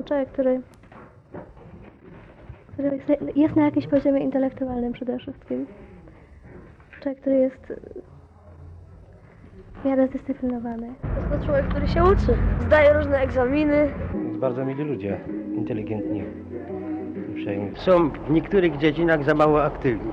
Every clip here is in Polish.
Człowiek, który jest na jakimś poziomie intelektualnym przede wszystkim. Człowiek, który jest w miarę zdyscyplinowany. Jest to człowiek, który się uczy, zdaje różne egzaminy. Bardzo mili ludzie, inteligentni, uprzejmi. Są w niektórych dziedzinach za mało aktywni.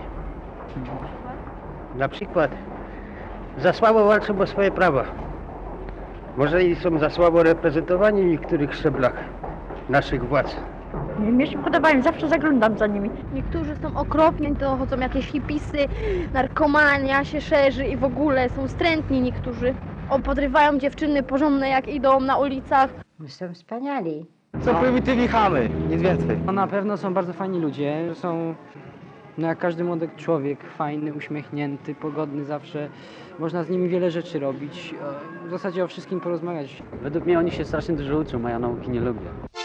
Na przykład za słabo walczą o swoje prawa. Może i są za słabo reprezentowani w niektórych szczeblach naszych władz. Mnie się podobają, zawsze zaglądam za nimi. Niektórzy są okropni, to chodzą jakieś hipisy, narkomania się szerzy i w ogóle są wstrętni niektórzy. Podrywają dziewczyny porządne jak idą na ulicach. Są wspaniali. Są prymitywni chamy, nic więcej. No na pewno są bardzo fajni ludzie, są no jak każdy młody człowiek, fajny, uśmiechnięty, pogodny zawsze. Można z nimi wiele rzeczy robić, w zasadzie o wszystkim porozmawiać. Według mnie oni się strasznie dużo uczą, a ja nauki nie lubię.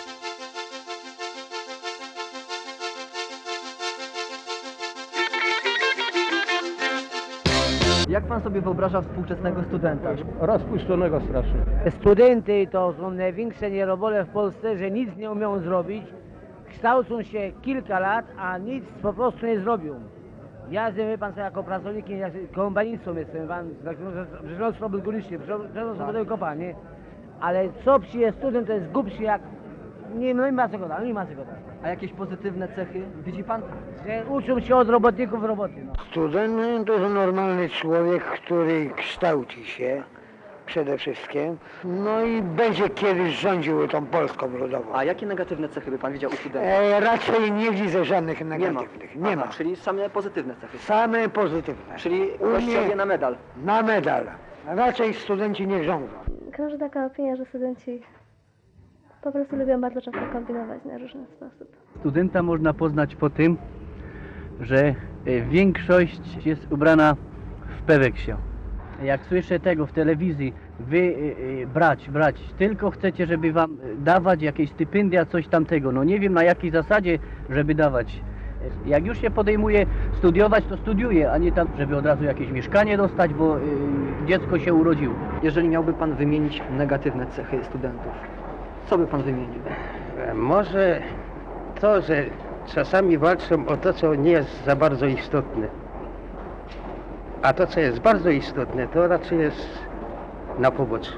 Jak pan sobie wyobraża współczesnego studenta? Rozpuszczonego strasznie. Studenty to są największe nierobole w Polsce, że nic nie umieją zrobić. Kształcą się kilka lat, a nic po prostu nie zrobią. Ja wie pan co, jako pracownik, ja kombanistą jestem, pan przecież robił górnicznie, przecież robił kopalnie. Ale co przyjedzie student, to jest głupszy jak... Nie ma co gadać, nie ma co gadać. A jakieś pozytywne cechy widzi pan? Że uczą się od robotników roboty. No. Student to jest normalny człowiek, który kształci się przede wszystkim, no i będzie kiedyś rządził tą Polską ludową. A jakie negatywne cechy by pan widział u studenta? Raczej nie widzę żadnych negatywnych. Nie ma. Czyli same pozytywne cechy. Same pozytywne. Czyli gościowie na medal. Na medal. Raczej studenci nie rządzą. Krąży taka opinia, że studenci po prostu lubią bardzo często kombinować na różny sposób. Studenta można poznać po tym, że większość jest ubrana w peweksie. Jak słyszę tego w telewizji, wy brać, tylko chcecie, żeby wam dawać jakieś stypendia, coś tamtego. No nie wiem na jakiej zasadzie, żeby dawać. Jak już się podejmuje studiować, to studiuje, a nie tam, żeby od razu jakieś mieszkanie dostać, bo dziecko się urodziło. Jeżeli miałby pan wymienić negatywne cechy studentów, co by pan wymienił? Może to, że czasami walczą o to, co nie jest za bardzo istotne. A to, co jest bardzo istotne, to raczej jest na poboczu.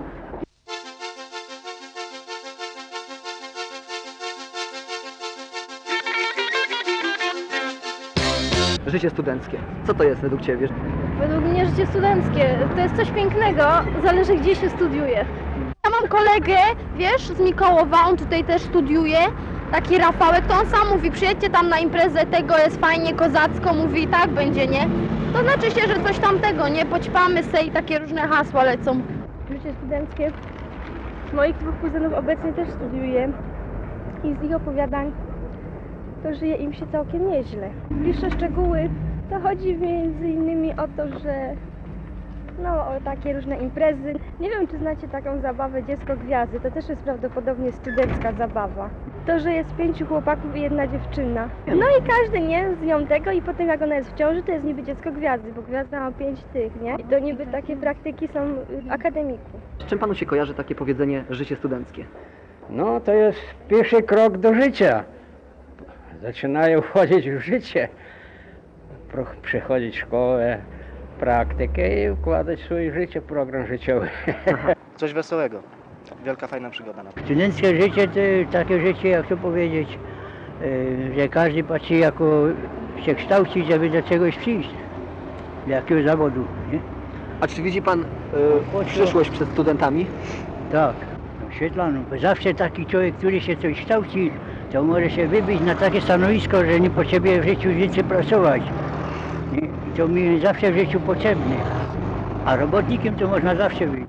Życie studenckie. Co to jest według ciebie? Według mnie życie studenckie to jest coś pięknego, zależy gdzie się studiuje. Ja mam kolegę, wiesz, z Mikołowa, on tutaj też studiuje, taki Rafałek, to on sam mówi, przyjedźcie tam na imprezę, tego jest fajnie, kozacko, mówi i tak będzie, nie? To znaczy się, że coś tamtego, nie? Poćpamy se i takie różne hasła lecą. Życie studenckie. Moich dwóch kuzynów obecnie też studiuje i z ich opowiadań to żyje im się całkiem nieźle. Bliższe szczegóły to chodzi między innymi o to, że o takie różne imprezy. Nie wiem, czy znacie taką zabawę Dziecko Gwiazdy, to też jest prawdopodobnie studencka zabawa. To, że jest 5 chłopaków i 1 dziewczyna. No i każdy nie z nią tego i potem jak ona jest w ciąży, to jest niby Dziecko Gwiazdy, bo Gwiazda ma 5 tych, nie? I to niby takie praktyki są akademików. Z czym panu się kojarzy takie powiedzenie życie studenckie? No to jest pierwszy krok do życia. Zaczynają wchodzić w życie, przechodzić szkołę, praktykę i układać swoje życie, program życiowy. Coś wesołego. Wielka, fajna przygoda. Studenckie życie to takie życie, jak to powiedzieć, że każdy patrzy jako się kształci, żeby do czegoś przyjść, do jakiegoś zawodu. Nie? A czy widzi pan przyszłość przed studentami? Tak, oświetloną. Bo zawsze taki człowiek, który się coś kształci, to może się wybić na takie stanowisko, że nie potrzebuje w życiu więcej pracować. Nie? I to mi zawsze w życiu potrzebne. A robotnikiem to można zawsze być.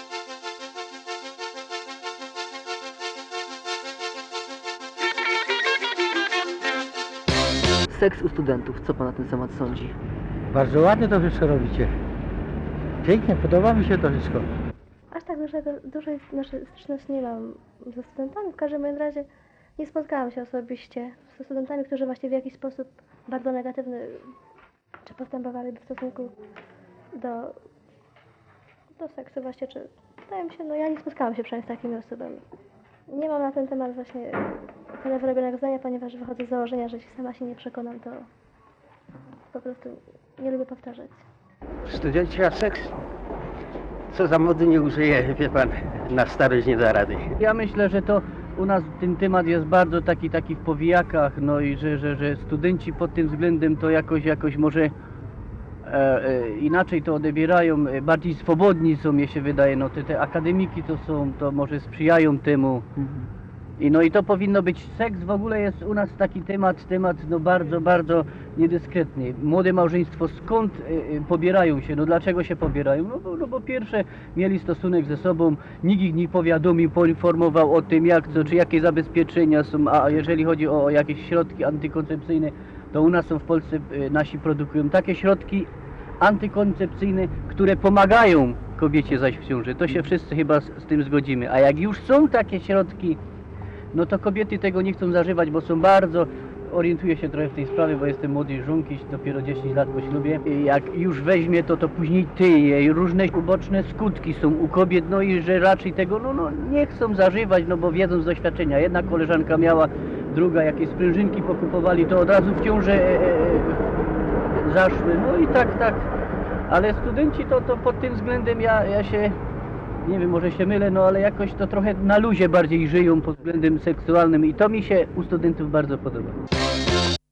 Seks u studentów, co pan na ten temat sądzi? Bardzo ładnie to wszystko robicie. Pięknie, podoba mi się to wszystko. Aż tak dużej styczności nie mam ze studentami. W każdym razie nie spotkałam się osobiście ze studentami, którzy właśnie w jakiś sposób bardzo negatywny czy postępowali w stosunku do seksu właśnie, czy wydaje mi się, ja nie spotkałam się przynajmniej z takimi osobami. Nie mam na ten temat właśnie tyle wyrobionego zdania, ponieważ wychodzę z założenia, że jeśli sama się nie przekonam, to po prostu nie lubię powtarzać. Studenci, a seks? Co za mody nie użyje, wie pan, na starość nie da rady. Ja myślę, że to u nas ten temat jest bardzo taki w powijakach, no i że studenci pod tym względem to jakoś może inaczej to odebierają, bardziej swobodni są, mnie się wydaje, no te akademiki to może sprzyjają temu. I to powinno być, seks w ogóle jest u nas taki temat no bardzo niedyskretny. Młode małżeństwo skąd pobierają się, no dlaczego się pobierają? No bo pierwsze mieli stosunek ze sobą, nikt ich nie powiadomił, poinformował o tym jak co, czy jakie zabezpieczenia są, a jeżeli chodzi o jakieś środki antykoncepcyjne, to u nas są w Polsce, nasi produkują takie środki antykoncepcyjne, które pomagają kobiecie zajść w ciążę. To się wszyscy chyba z tym zgodzimy. A jak już są takie środki, no to kobiety tego nie chcą zażywać, bo są bardzo, orientuję się trochę w tej sprawie, bo jestem młody żonki, dopiero 10 lat po ślubie. I jak już weźmie to później tyje i różne uboczne skutki są u kobiet, no i że raczej tego no nie chcą zażywać, no bo wiedzą z doświadczenia. Jedna koleżanka miała, druga jakieś sprężynki pokupowali, to od razu w ciążę zaszły, no i tak. Ale studenci to pod tym względem ja się, nie wiem, może się mylę, no ale jakoś to trochę na luzie bardziej żyją pod względem seksualnym i to mi się u studentów bardzo podoba.